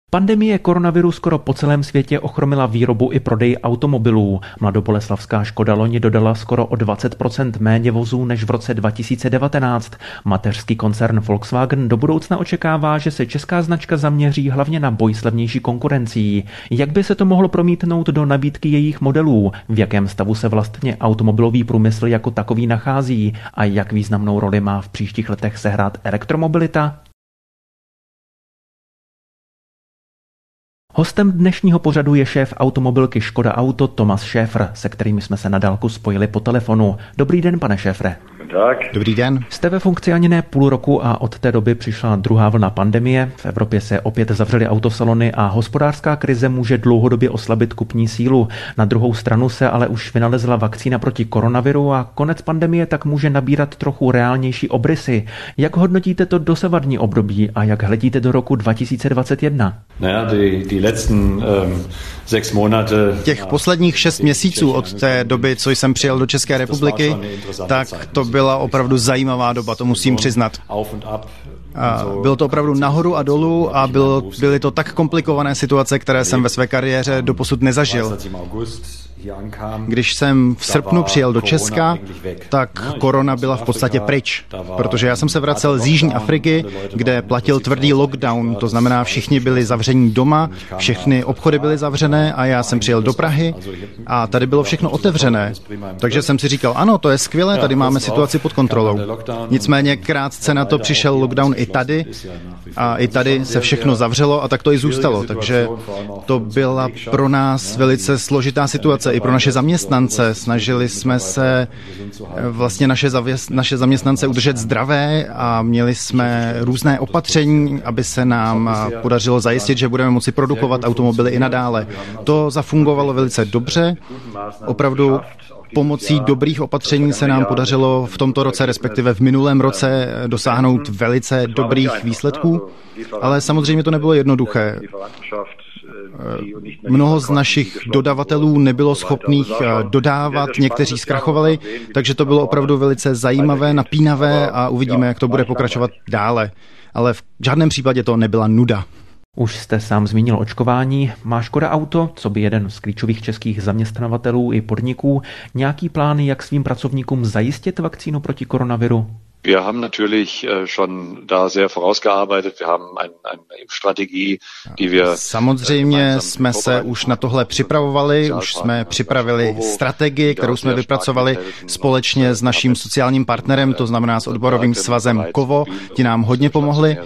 Pandemie koronaviru skoro po celém světě ochromila výrobu i prodej automobilů. Mladoboleslavská Škoda loni dodala skoro o 20% méně vozů než v roce 2019. Mateřský koncern Volkswagen do budoucna očekává, že se česká značka zaměří hlavně na boj s levnější konkurencí. Jak by se to mohlo promítnout do nabídky jejich modelů? V jakém stavu se vlastně automobilový průmysl jako takový nachází? A jak významnou roli má v příštích letech sehrát elektromobilita? Hostem dnešního pořadu je šéf automobilky Škoda Auto Thomas Schäfer, se kterým jsme se na dálku spojili po telefonu. Dobrý den, pane Schäfere. Tak. Dobrý den. Jste ve funkci ani ne půl roku a od té doby přišla druhá vlna pandemie. V Evropě se opět zavřely autosalony a hospodářská krize může dlouhodobě oslabit kupní sílu. Na druhou stranu se ale už vynalezla vakcína proti koronaviru a konec pandemie tak může nabírat trochu reálnější obrysy. Jak hodnotíte to dosavadní období a jak hledíte do roku 2021? Těch posledních 6 měsíců od té doby, co jsem přijel do České republiky, tak to byla opravdu zajímavá doba, to musím přiznat. Bylo to opravdu nahoru a dolů a byly to tak komplikované situace, které jsem ve své kariéře doposud nezažil. Když jsem v srpnu přijel do Česka, tak korona byla v podstatě pryč, protože já jsem se vracel z Jižní Afriky, kde platil tvrdý lockdown, to znamená všichni byli zavření doma, všechny obchody byly zavřené a já jsem přijel do Prahy a tady bylo všechno otevřené. Takže jsem si říkal, ano, to je skvělé, tady máme situaci pod kontrolou. Nicméně krátce na to přišel lockdown i tady a i tady se všechno zavřelo a tak to i zůstalo. Takže to byla pro nás velice složitá situace i pro naše zaměstnance. Snažili jsme se vlastně naše zaměstnance udržet zdravé a měli jsme různé opatření, aby se nám podařilo zajistit, že budeme moci produkovat automobily i nadále. To zafungovalo velice dobře. Opravdu pomocí dobrých opatření se nám podařilo v tomto roce, respektive v minulém roce, dosáhnout velice dobrých výsledků, ale samozřejmě to nebylo jednoduché. Mnoho z našich dodavatelů nebylo schopných dodávat, někteří zkrachovali, takže to bylo opravdu velice zajímavé, napínavé a uvidíme, jak to bude pokračovat dále. Ale v žádném případě to nebyla nuda. Už jste sám zmínil očkování. Má Škoda Auto, co by jeden z klíčových českých zaměstnavatelů i podniků, nějaký plán, jak svým pracovníkům zajistit vakcínu proti koronaviru? Wir haben natürlich schon da sehr vorausgearbeitet. Wir haben eine Impfstrategie, die wir Samozřejmě jsme se už na tohle připravovali, už jsme připravili strategii, kterou jsme vypracovali společně s naším sociálním partnerem, to znamená s odborovým svazem KOVO. Ti nám hodně pomohli.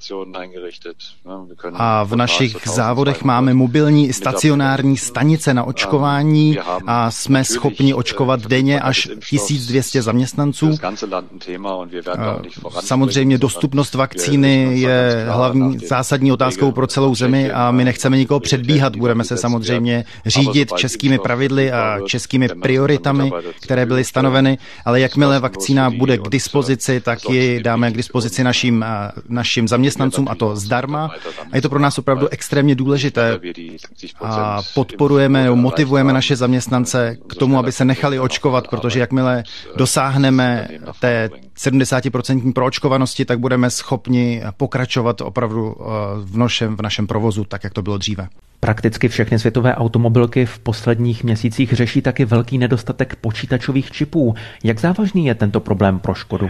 A v našich závodech máme mobilní i stacionární stanice na očkování a jsme schopni očkovat denně až 1200 zaměstnanců. Samozřejmě dostupnost vakcíny je hlavní zásadní otázkou pro celou zemi a my nechceme nikoho předbíhat. Budeme se samozřejmě řídit českými pravidly a českými prioritami, které byly stanoveny, ale jakmile vakcína bude k dispozici, tak ji dáme k dispozici našim zaměstnancům a to zdarma. A je to pro nás opravdu extrémně důležité. A podporujeme, motivujeme naše zaměstnance k tomu, aby se nechali očkovat, protože jakmile dosáhneme té 70% proočkovanosti, tak budeme schopni pokračovat opravdu v našem provozu, tak jak to bylo dříve. Prakticky všechny světové automobilky v posledních měsících řeší taky velký nedostatek počítačových čipů. Jak závažný je tento problém pro Škodu?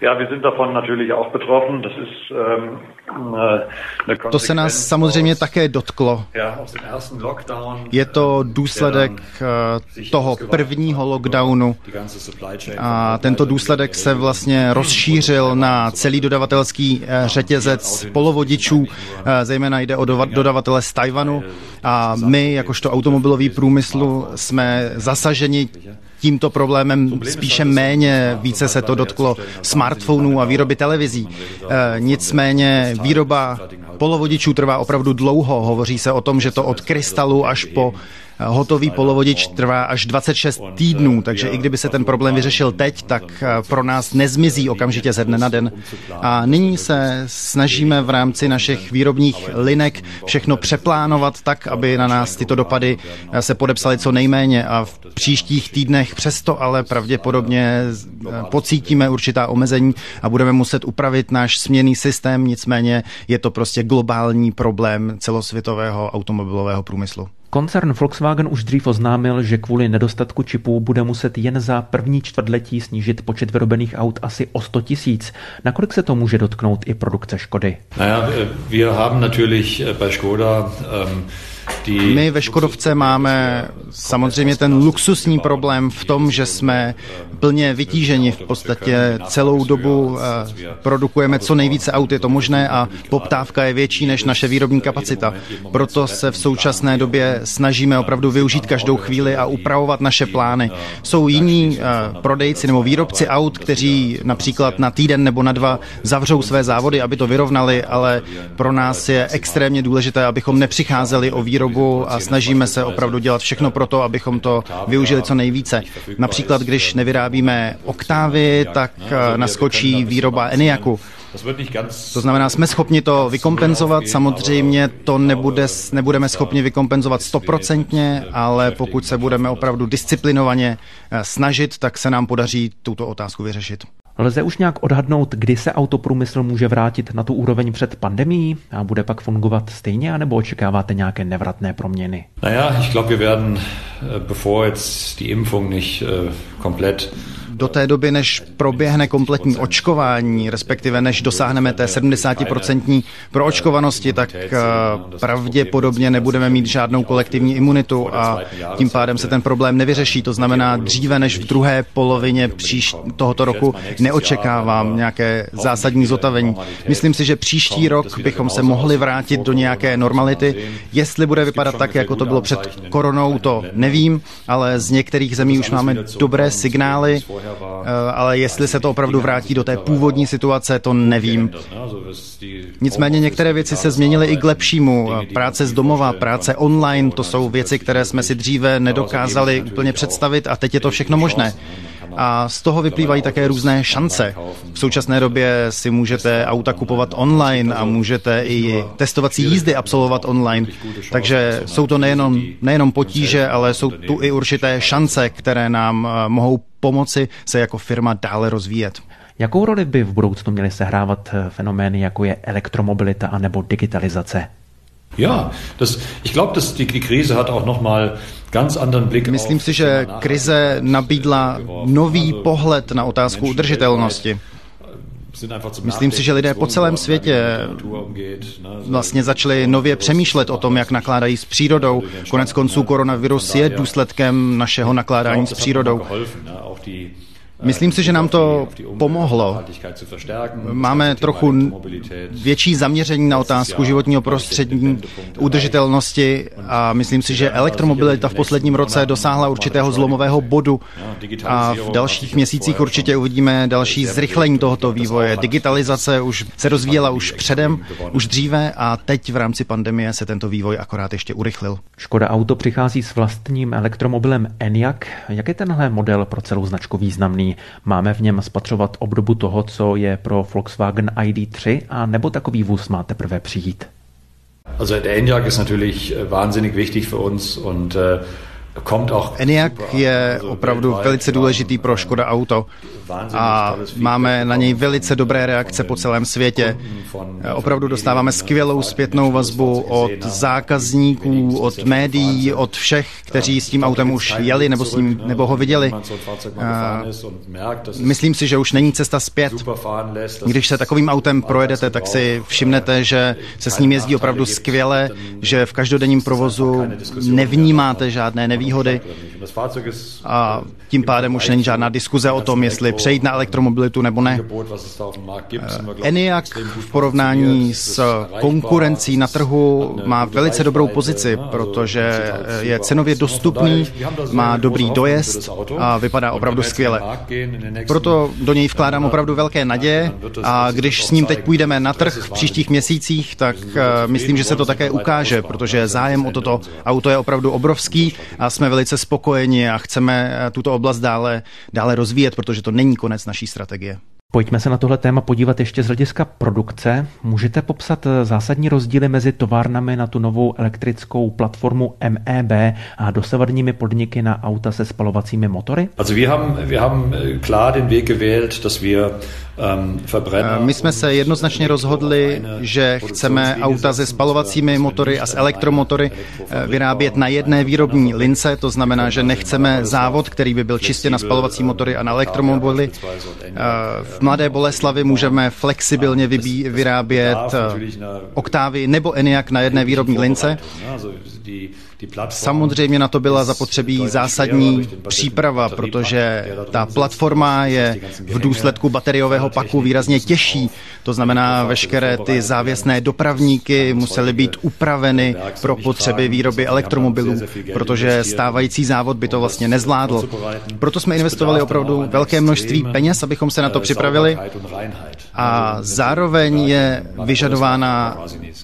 To se nás samozřejmě také dotklo. Je to důsledek toho prvního lockdownu a tento důsledek se vlastně rozšířil na celý dodavatelský řetězec polovodičů, zejména jde o dodavatele z Tajvanu a my, jakožto automobilový průmysl, jsme zasaženi tímto problémem spíše méně, více se to dotklo smartphonů a výroby televizí. Nicméně výroba polovodičů trvá opravdu dlouho. Hovoří se o tom, že to od krystalu až po hotový polovodič trvá až 26 týdnů, takže i kdyby se ten problém vyřešil teď, tak pro nás nezmizí okamžitě ze dne na den. A nyní se snažíme v rámci našich výrobních linek všechno přeplánovat tak, aby na nás tyto dopady se podepsaly co nejméně a v příštích týdnech přesto ale pravděpodobně pocítíme určitá omezení a budeme muset upravit náš směnný systém, nicméně je to prostě globální problém celosvětového automobilového průmyslu. Koncern Volkswagen už dřív oznámil, že kvůli nedostatku čipů bude muset jen za první čtvrtletí snížit počet vyrobených aut asi o 100 000. Nakolik se to může dotknout i produkce Škody? Wir haben natürlich bei Škoda my ve Škodovce máme samozřejmě ten luxusní problém v tom, že jsme plně vytíženi. V podstatě celou dobu produkujeme co nejvíce aut je to možné a poptávka je větší než naše výrobní kapacita. Proto se v současné době snažíme opravdu využít každou chvíli a upravovat naše plány. Jsou jiní prodejci nebo výrobci aut, kteří například na týden nebo na 2 zavřou své závody, aby to vyrovnali, ale pro nás je extrémně důležité, abychom nepřicházeli o výrobu a snažíme se opravdu dělat všechno pro to, abychom to využili co nejvíce. Například, když nevyrábíme Oktávy, tak naskočí výroba Enyaqu. To znamená, jsme schopni to vykompenzovat, samozřejmě to nebudeme schopni vykompenzovat 100%, ale pokud se budeme opravdu disciplinovaně snažit, tak se nám podaří tuto otázku vyřešit. Lze už nějak odhadnout, kdy se autoprůmysl může vrátit na tu úroveň před pandemií a bude pak fungovat stejně, anebo očekáváte nějaké nevratné proměny? Ich glaube, wir werden, bevor jetzt die Impfung nicht komplett do té doby, než proběhne kompletní očkování, respektive než dosáhneme té 70% proočkovanosti, tak pravděpodobně nebudeme mít žádnou kolektivní imunitu a tím pádem se ten problém nevyřeší. To znamená, dříve než v druhé polovině tohoto roku neočekávám nějaké zásadní zotavení. Myslím si, že příští rok bychom se mohli vrátit do nějaké normality. Jestli bude vypadat tak, jako to bylo před koronou, to nevím, ale z některých zemí už máme dobré signály, ale jestli se to opravdu vrátí do té původní situace, to nevím. Nicméně některé věci se změnily i k lepšímu. Práce z domova, práce online, to jsou věci, které jsme si dříve nedokázali úplně představit a teď je to všechno možné. A z toho vyplývají také různé šance. V současné době si můžete auta kupovat online a můžete i testovací jízdy absolvovat online. Takže jsou to nejenom potíže, ale jsou tu i určité šance, které nám mohou pomoci se jako firma dále rozvíjet. Jakou roli by v budoucnu měly sehrávat fenomény, jako je elektromobilita anebo digitalizace? Ich glaube, dass die Krise hat auch noch mal ganz anderen Blick. Myslím si, že krize nabídla nový pohled na otázku udržitelnosti. Myslím si, že lidé po celém světě vlastně začali nově přemýšlet o tom, jak nakládají s přírodou. Konec konců koronavirus je důsledkem našeho nakládání s přírodou. Myslím si, že nám to pomohlo. Máme trochu větší zaměření na otázku životního prostředí, udržitelnosti a myslím si, že elektromobilita v posledním roce dosáhla určitého zlomového bodu a v dalších měsících určitě uvidíme další zrychlení tohoto vývoje. Digitalizace už se rozvíjela už dříve a teď v rámci pandemie se tento vývoj akorát ještě urychlil. Škoda Auto přichází s vlastním elektromobilem Enyaq. Jak je tenhle model pro celou značku významný? Máme v něm spatřovat obdobu toho, co je pro Volkswagen ID.3, a nebo takový vůz má teprve přijít? Also der Enyaq ist natürlich wahnsinnig wichtig für uns und Enyaq je opravdu velice důležitý pro Škoda Auto a máme na něj velice dobré reakce po celém světě. Opravdu dostáváme skvělou zpětnou vazbu od zákazníků, od médií, od všech, kteří s tím autem už jeli nebo ho viděli. Myslím si, že už není cesta zpět. Když se takovým autem projedete, tak si všimnete, že se s ním jezdí opravdu skvěle, že v každodenním provozu nevnímáte žádné nevýhody výhody a tím pádem už není žádná diskuze o tom, jestli přejít na elektromobilitu nebo ne. ENIAC v porovnání s konkurencí na trhu má velice dobrou pozici, protože je cenově dostupný, má dobrý dojezd a vypadá opravdu skvěle. Proto do něj vkládám opravdu velké naděje a když s ním teď půjdeme na trh v příštích měsících, tak myslím, že se to také ukáže, protože zájem o toto auto je opravdu obrovský a jsme velice spokojeni a chceme tuto oblast dále rozvíjet, protože to není konec naší strategie. Pojďme se na tohle téma podívat ještě z hlediska produkce. Můžete popsat zásadní rozdíly mezi továrnami na tu novou elektrickou platformu MEB a dosavadními podniky na auta se spalovacími motory? My jsme se jednoznačně rozhodli, že chceme auta se spalovacími motory a s elektromotory vyrábět na jedné výrobní lince, to znamená, že nechceme závod, který by byl čistě na spalovací motory a na elektromobily. V Mladé Boleslavi můžeme flexibilně vyrábět Octavii nebo ENIAC na jedné výrobní lince. Samozřejmě na to byla zapotřebí zásadní příprava, protože ta platforma je v důsledku bateriového paku výrazně těžší. To znamená, veškeré ty závěsné dopravníky musely být upraveny pro potřeby výroby elektromobilů, protože stávající závod by to vlastně nezvládl. Proto jsme investovali opravdu velké množství peněz, abychom se na to připravili a zároveň je vyžadována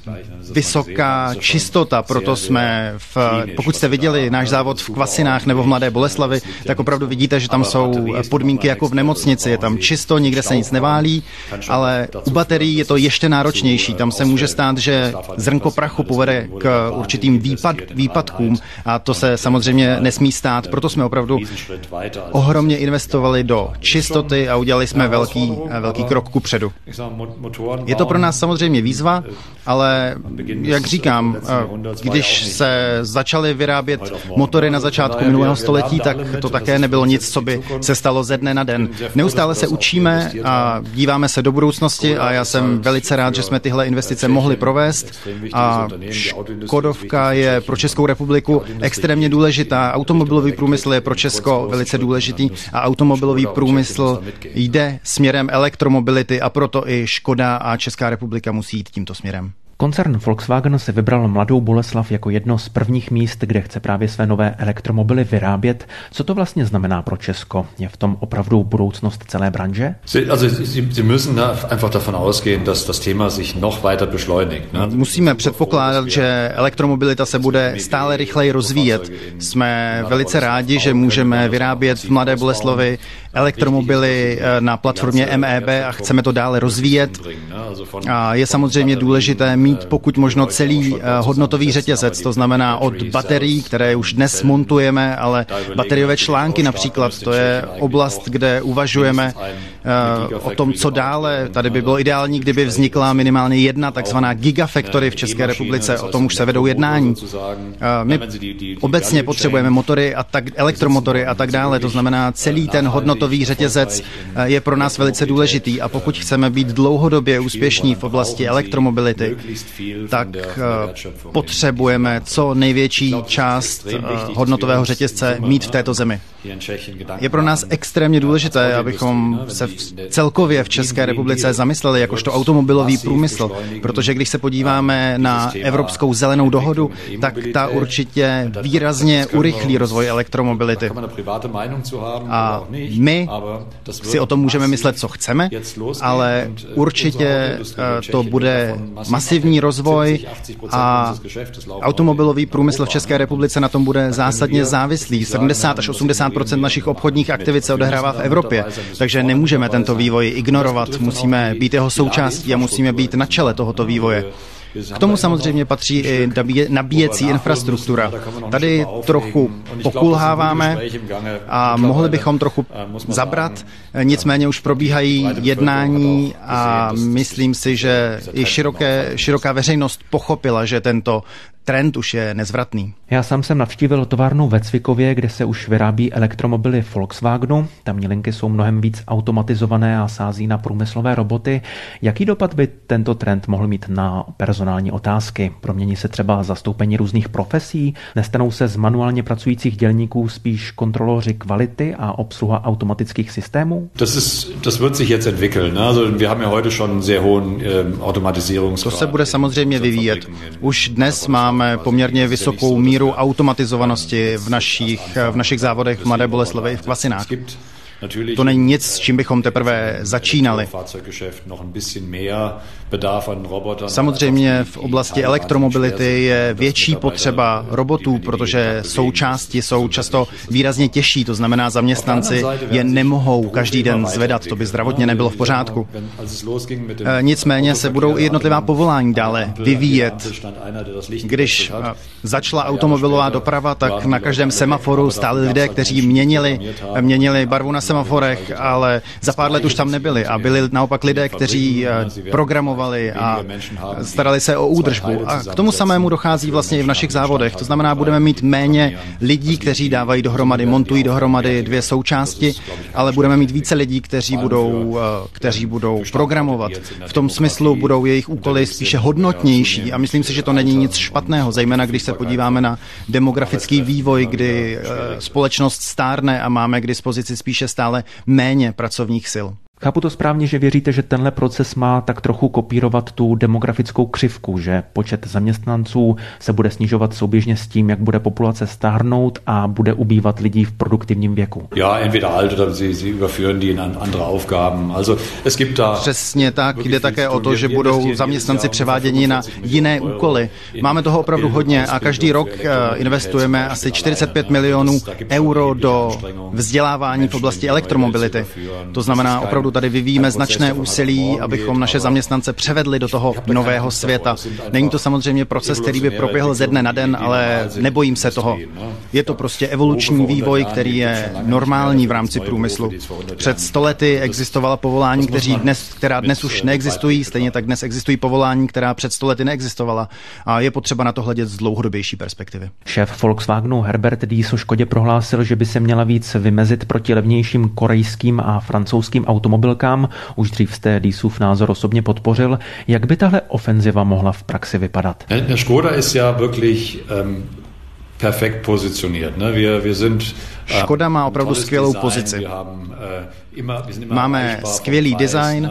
vysoká čistota, proto jsme pokud jste viděli náš závod v Kvasinách nebo v Mladé Boleslavi, tak opravdu vidíte, že tam jsou podmínky jako v nemocnici. Je tam čisto, nikde se nic neválí, ale u baterií je to ještě náročnější. Tam se může stát, že zrnko prachu povede k určitým výpadkům a to se samozřejmě nesmí stát. Proto jsme opravdu ohromně investovali do čistoty a udělali jsme velký krok kupředu. Je to pro nás samozřejmě výzva, ale jak říkám, když se začaly vyrábět motory na začátku minulého století, tak to také nebylo nic, co by se stalo ze dne na den. Neustále se učíme a díváme se do budoucnosti a já jsem velice rád, že jsme tyhle investice mohli provést a Škodovka je pro Českou republiku extrémně důležitá. Automobilový průmysl je pro Česko velice důležitý a automobilový průmysl jde směrem elektromobility a proto i Škoda a Česká republika musí jít tímto směrem. Koncern Volkswagen si vybral Mladou Boleslav jako jedno z prvních míst, kde chce právě své nové elektromobily vyrábět. Co to vlastně znamená pro Česko? Je v tom opravdu budoucnost celé branže? Musíme předpokládat, že elektromobilita se bude stále rychleji rozvíjet. Jsme velice rádi, že můžeme vyrábět v Mladé Boleslavi elektromobily na platformě MEB a chceme to dále rozvíjet. A je samozřejmě důležité mít pokud možno celý hodnotový řetězec, to znamená od baterií, které už dnes montujeme, ale bateriové články například, to je oblast, kde uvažujeme o tom, co dále. Tady by bylo ideální, kdyby vznikla minimálně jedna takzvaná gigafactory v České republice, o tom už se vedou jednání. My obecně potřebujeme motory a elektromotory a tak dále, to znamená celý ten hodnotový řetězec je pro nás velice důležitý a pokud chceme být dlouhodobě úspěšní v oblasti elektromobility, tak potřebujeme co největší část hodnotového řetězce mít v této zemi. Je pro nás extrémně důležité, abychom se celkově v České republice zamysleli jakožto automobilový průmysl, protože když se podíváme na Evropskou zelenou dohodu, tak ta určitě výrazně urychlí rozvoj elektromobility. A my si o tom můžeme myslet, co chceme, ale určitě to bude masivní rozvoj a automobilový průmysl v České republice na tom bude zásadně závislý. 70 až 80% našich obchodních aktivit se odehrává v Evropě, takže nemůžeme tento vývoj ignorovat, musíme být jeho součástí a musíme být na čele tohoto vývoje. K tomu samozřejmě patří i nabíjecí infrastruktura. Tady trochu pokulháváme a mohli bychom trochu zabrat, nicméně už probíhají jednání a myslím si, že i široká veřejnost pochopila, že tento trend už je nezvratný. Já sám jsem navštívil továrnu ve Cvikově, kde se už vyrábí elektromobily Volkswagenu. Tamní linky jsou mnohem víc automatizované a sází na průmyslové roboty. Jaký dopad by tento trend mohl mít na personální otázky? Promění se třeba zastoupení různých profesí? Nestanou se z manuálně pracujících dělníků spíš kontroloři kvality a obsluha automatických systémů? Das wird sich jetzt entwickeln. Also wir haben ja heute schon sehr hohen Automatisierungsgrad. To se bude samozřejmě vyvíjet. Už dnes máme poměrně vysokou míru automatizovanosti v našich závodech v Mladé Boleslavi i v Kvasinách. To není nic, s čím bychom teprve začínali. Samozřejmě v oblasti elektromobility je větší potřeba robotů, protože součásti jsou často výrazně těžší, to znamená zaměstnanci je nemohou každý den zvedat, to by zdravotně nebylo v pořádku. Nicméně se budou i jednotlivá povolání dále vyvíjet. Když začala automobilová doprava, tak na každém semaforu stáli lidé, kteří měnili barvu na semaforech, ale za pár let už tam nebyli a byli naopak lidé, kteří programovali a starali se o údržbu. A k tomu samému dochází vlastně i v našich závodech. To znamená, budeme mít méně lidí, kteří dávají dohromady, montují dohromady dvě součásti, ale budeme mít více lidí, kteří budou programovat. V tom smyslu budou jejich úkoly spíše hodnotnější a myslím si, že to není nic špatného, zejména když se podíváme na demografický vývoj, kdy společnost stárne a máme k dispozici spíše stále méně pracovních sil. Chápu to správně, že věříte, že tenhle proces má tak trochu kopírovat tu demografickou křivku, že počet zaměstnanců se bude snižovat souběžně s tím, jak bude populace stárnout a bude ubývat lidí v produktivním věku. Ja, entweder alt oder sie überführen die in andere Aufgaben. Also es gibt da Přesně tak, jde také o to, že budou zaměstnanci převáděni na jiné úkoly. Máme toho opravdu hodně a každý rok investujeme asi 45 milionů euro do vzdělávání v oblasti elektromobility. To znamená opravdu tady vyvíjíme značné úsilí, abychom naše zaměstnance převedli do toho nového světa. Není to samozřejmě proces, který by proběhl ze dne na den, ale nebojím se toho. Je to prostě evoluční vývoj, který je normální v rámci průmyslu. Před 100 lety existovala povolání, která dnes už neexistují, stejně tak dnes existují povolání, která před 100 lety neexistovala. A je potřeba na to hledět z dlouhodobější perspektivy. Šéf Volkswagenu Herbert Diess o Škodě prohlásil, že by se měla víc vymezit proti levnějším korejským a francouzským automobilkám. Už dřív jste Diesův názor osobně podpořil. Jak by tahle ofenziva mohla v praxi vypadat? Škoda ist ja wirklich perfekt positioniert. Škoda má opravdu skvělou pozici. Máme skvělý design,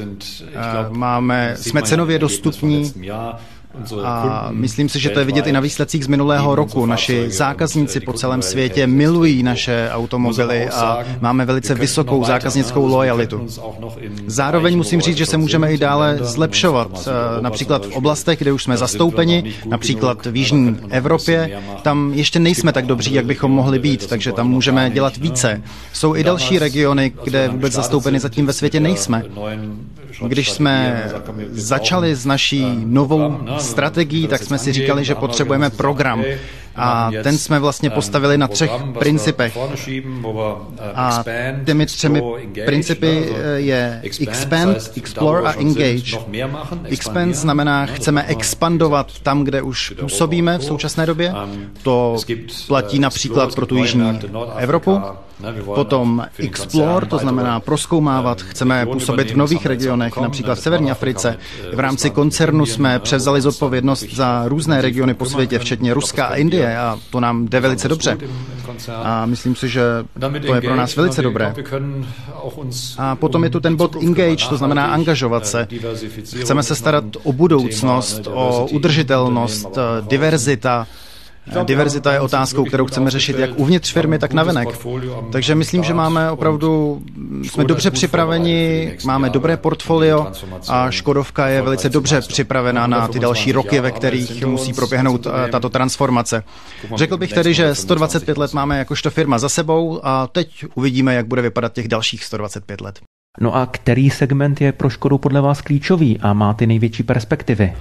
jsme cenově dostupní, a myslím si, že to je vidět i na výsledcích z minulého roku. Naši zákazníci po celém světě milují naše automobily a máme velice vysokou zákaznickou lojalitu. Zároveň musím říct, že se můžeme i dále zlepšovat. Například v oblastech, kde už jsme zastoupeni, například v jižní Evropě, tam ještě nejsme tak dobří, jak bychom mohli být, takže tam můžeme dělat více. Jsou i další regiony, kde vůbec zastoupeni zatím ve světě nejsme. Když jsme začali s naší novou strategií, tak jsme si říkali, že potřebujeme program. A ten jsme vlastně postavili na 3 principech. A těmi 3 principy je expand, explore a engage. Expand znamená, chceme expandovat tam, kde už působíme v současné době. To platí například pro tu jižní Evropu. Potom explore, to znamená prozkoumávat. Chceme působit v nových regionech, například v severní Africe. V rámci koncernu jsme převzali zodpovědnost za různé regiony po světě, včetně Ruska a Indie, a to nám jde velice dobře. A myslím si, že to je pro nás velice dobré. A potom je tu ten bod engage, to znamená angažovat se. Chceme se starat o budoucnost, o udržitelnost, diverzita. Diverzita je otázkou, kterou chceme řešit jak uvnitř firmy, tak navenek. Takže myslím, že jsme dobře připraveni, máme dobré portfolio a Škodovka je velice dobře připravená na ty další roky, ve kterých musí proběhnout tato transformace. Řekl bych tedy, že 125 let máme jakožto firma za sebou a teď uvidíme, jak bude vypadat těch dalších 125 let. No a který segment je pro Škodu podle vás klíčový a má ty největší perspektivy?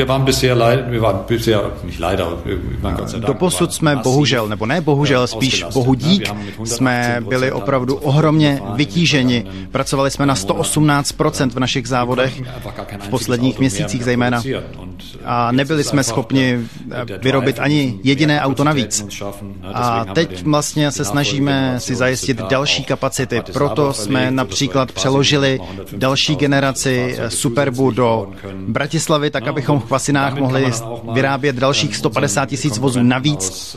Doposud jsme bohužel, nebo ne bohužel, spíš bohu dík, jsme byli opravdu ohromně vytíženi. Pracovali jsme na 118% v našich závodech v posledních měsících zejména. a nebyli jsme schopni vyrobit ani jediné auto navíc. A teď vlastně se snažíme si zajistit další kapacity. Proto jsme například přeložili další generaci Superbu do Bratislavy, tak abychom v Chvacinách mohli vyrábět dalších 150 000 vozů navíc.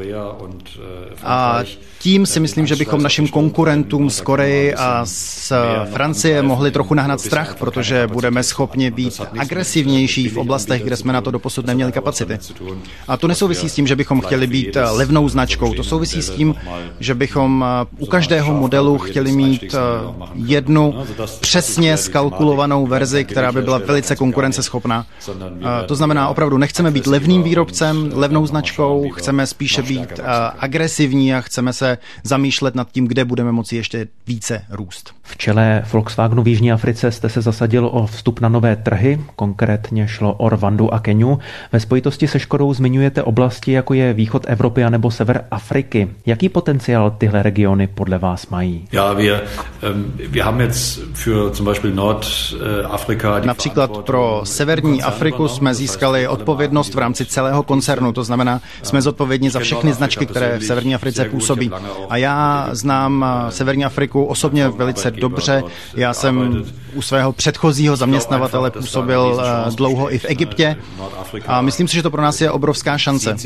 A tím si myslím, že bychom našim konkurentům z Koreji a z Francie mohli trochu nahnat strach, protože budeme schopni být agresivnější v oblastech, kde jsme na to doposud neměli kapacity. A to nesouvisí s tím, že bychom chtěli být levnou značkou. To souvisí s tím, že bychom u každého modelu chtěli mít jednu přesně skalkulovanou verzi, která by byla velice konkurenceschopná. To znamená, opravdu nechceme být levným výrobcem, levnou značkou, chceme spíše být agresivní a chceme se zamýšlet nad tím, kde budeme moci ještě více růst. V čele Volkswagenu v Jižní Africe jste se zasadil o vstup na nové trhy, konkrétně šlo o Rwandu a Keniu. Ve spojitosti se Škodou zmiňujete oblasti, jako je východ Evropy a nebo sever Afriky. Jaký potenciál tyhle regiony podle vás mají? Wir haben jetzt für zum Beispiel Nordafrika například pro severní Afriku jsme získali odpovědnost v rámci celého koncernu, to znamená, jsme zodpovědní za všechny značky, které v severní Africe působí. A já znám severní Afriku osobně velice dobře. Já jsem u svého předchozího zaměstnavatele působil dlouho i v Egyptě a myslím si, že to pro nás je obrovská šance.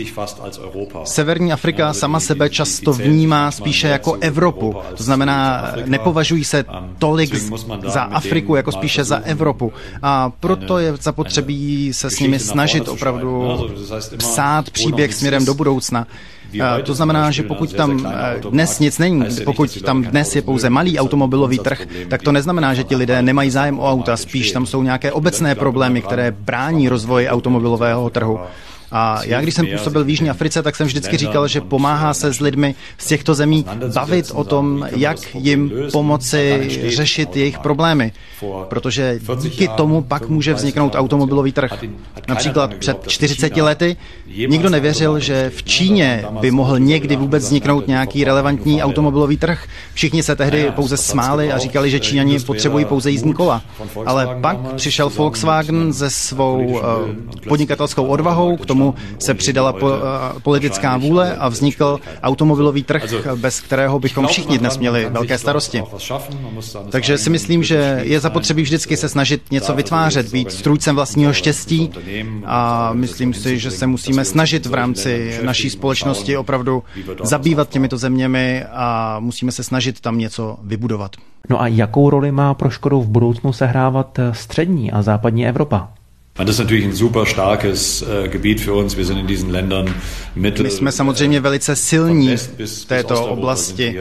Severní Afrika sama sebe často vnímá spíše jako Evropu. To znamená, nepovažují se tolik za Afriku, jako spíše za Evropu. A proto je zapotřebí se s nimi snažit opravdu psát příběh směrem do budoucna. To znamená, že pokud tam dnes nic není, pokud tam dnes je pouze malý automobilový trh, tak to neznamená, že ti lidé nemají zájem o auta, spíš tam jsou nějaké obecné problémy, které brání rozvoji automobilového trhu. A já, když jsem působil v Jižní Africe, tak jsem vždycky říkal, že pomáhá se s lidmi z těchto zemí bavit o tom, jak jim pomoci řešit jejich problémy. Protože díky tomu pak může vzniknout automobilový trh. Například před 40 lety nikdo nevěřil, že v Číně by mohl někdy vůbec vzniknout nějaký relevantní automobilový trh. Všichni se tehdy pouze smáli a říkali, že Číňani potřebují pouze jízdní kola. Ale pak přišel Volkswagen se svou podnikatelskou odvahou, k tomu se přidala politická vůle a vznikl automobilový trh, bez kterého bychom všichni dnes měli velké starosti. Takže si myslím, že je zapotřebí vždycky se snažit něco vytvářet, být strůjcem vlastního štěstí a myslím si, že se musíme snažit v rámci naší společnosti opravdu zabývat těmito zeměmi a musíme se snažit tam něco vybudovat. No a jakou roli má pro Škodu v budoucnu sehrávat střední a západní Evropa? Das ist natürlich ein super starkes Gebiet für uns. Wir sind in diesen Ländern My jsme samozřejmě velice silní v této oblasti.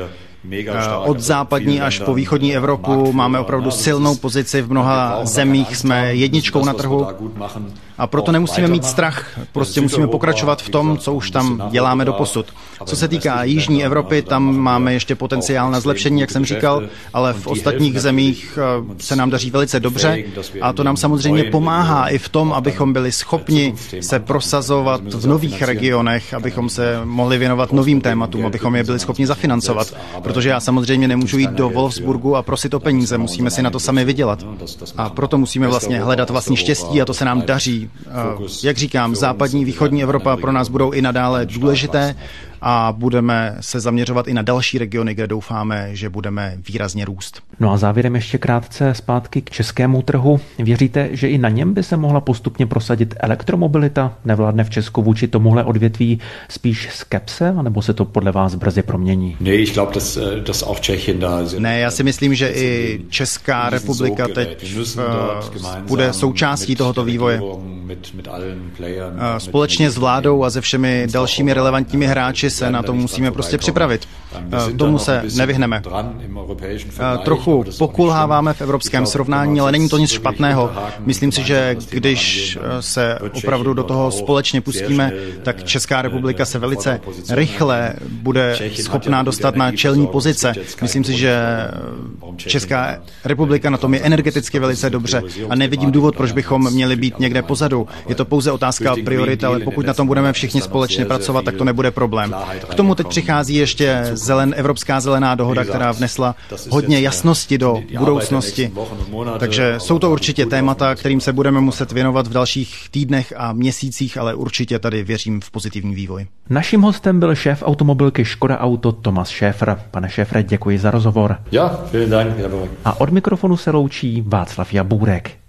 Od západní až po východní Evropu máme opravdu silnou pozici, v mnoha zemích jsme jedničkou na trhu a proto nemusíme mít strach, prostě musíme pokračovat v tom, co už tam děláme doposud. Co se týká Jižní Evropy, tam máme ještě potenciál na zlepšení, jak jsem říkal, ale v ostatních zemích se nám daří velice dobře a to nám samozřejmě pomáhá i v tom, abychom byli schopni se prosazovat v nových regionech, abychom se mohli věnovat novým tématům, abychom je byli schopni zafinancovat. Protože já samozřejmě nemůžu jít do Wolfsburgu a prosit o peníze, musíme si na to sami vydělat. A proto musíme vlastně hledat vlastní štěstí a to se nám daří. Jak říkám, západní, východní Evropa pro nás budou i nadále důležité a budeme se zaměřovat i na další regiony, kde doufáme, že budeme výrazně růst. No a závěrem ještě krátce zpátky k českému trhu. Věříte, že i na něm by se mohla postupně prosadit elektromobilita? Nevládne v Česku vůči tomuhle odvětví spíš skepse, anebo se to podle vás brzy promění? Ne, já si myslím, že i Česká republika teď bude součástí tohoto vývoje. Společně s vládou a se všemi dalšími relevantními hráči se na to musíme prostě připravit. Tomu se nevyhneme. Trochu pokulháváme v evropském srovnání, ale není to nic špatného. Myslím si, že když se opravdu do toho společně pustíme, tak Česká republika se velice rychle bude schopná dostat na čelní pozice. Myslím si, že Česká republika na tom je energeticky velice dobře a nevidím důvod, proč bychom měli být někde pozadu. Je to pouze otázka priorit, ale pokud na tom budeme všichni společně pracovat, tak to nebude problém. K tomu teď přichází ještě Evropská zelená dohoda, která vnesla hodně jasnosti do budoucnosti. Takže jsou to určitě témata, kterým se budeme muset věnovat v dalších týdnech a měsících, ale určitě tady věřím v pozitivní vývoj. Naším hostem byl šéf automobilky Škoda Auto Thomas Schäfer. Pane Schäfere, děkuji za rozhovor. Ja, vielen Dank. A od mikrofonu se loučí Václav Jabůrek.